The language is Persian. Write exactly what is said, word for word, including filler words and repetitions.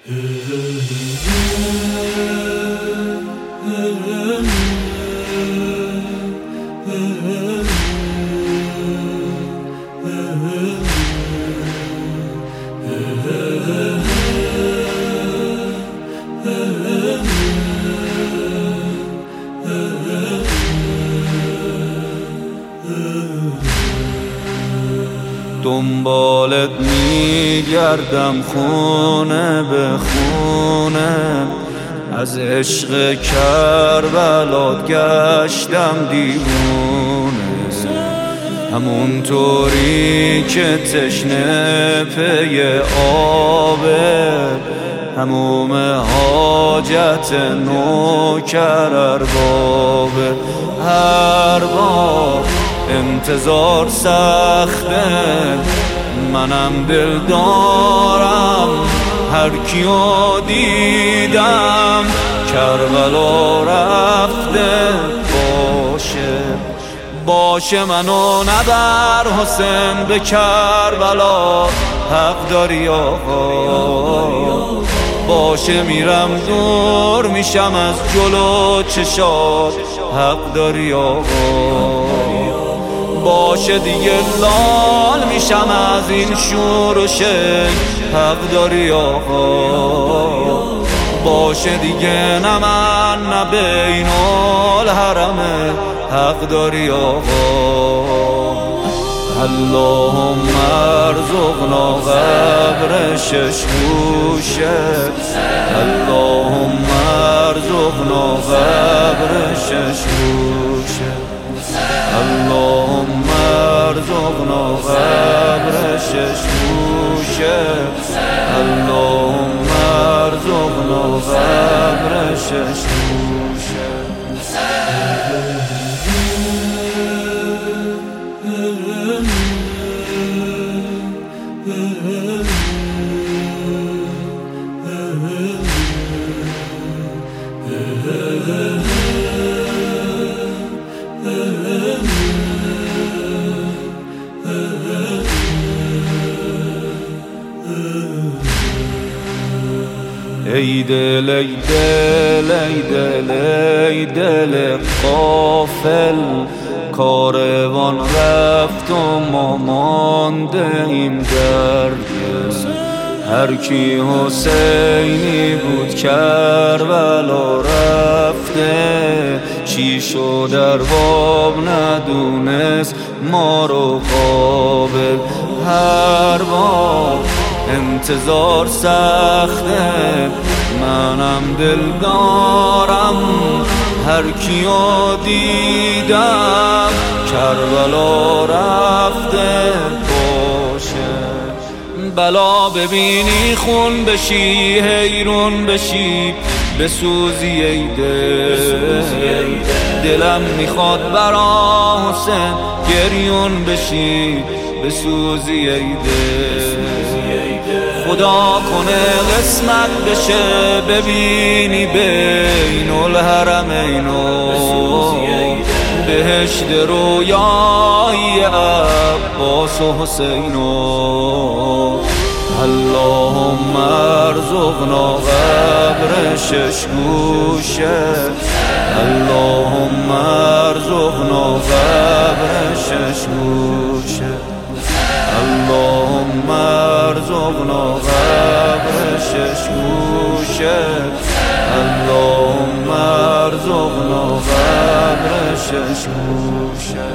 دنبالت میگردم خونه به خونه، از عشق کربلات گشتم دیوونه. همونطوری که تشنه پی آبه، هموم حاجت نوکر اربابه. هر بار انتظار سخته، منم دل دارم هر کیو دیدم کربلا رفته. باشه باشه منو نبر حسین به کربلا، حق داری آقا. باشه میرم دور میشم از جلو چشات، حق داری آقا. باشه دیگه لال میشم از این شور و شک، حق داری آقا. باشه دیگه نه من نه بین الحرمه، حق داری آقا. اللهم ارزقنا قبر شش گوشه، اللهم ارزقنا قبر شش گوشه، اللهم ارزقنا قبر شش گوشه، اللهم ارزقنا قبر شش گوشه. ای دل ای دل ای دل ای دل غافل، کاروان رفت و ما مانده ایم در دل. هر کی حسینی بود کربلا رفته، چی شد ارباب ندونست ما رو قابل. هر بار انتظار سخته، منم دل دارم هر کیو دیدم کربلا رفته. باشه بلا ببینی خون بشی حیرون بشی، بسوزی ای دل. دلم میخواد برا حسین گریون بشی، بسوزی ای دل. خدا کنه قسمت بشه ببینی بین الحرمینو، بهشت رویای عباس و حسینو. اللهم ارزقنا قبر شش گوشه، اللهم ارزقنا قبر شش گوشه، اللهم ارزقنا قبر شش گوشه، اللهم ارزقنا قبر شش گوشه.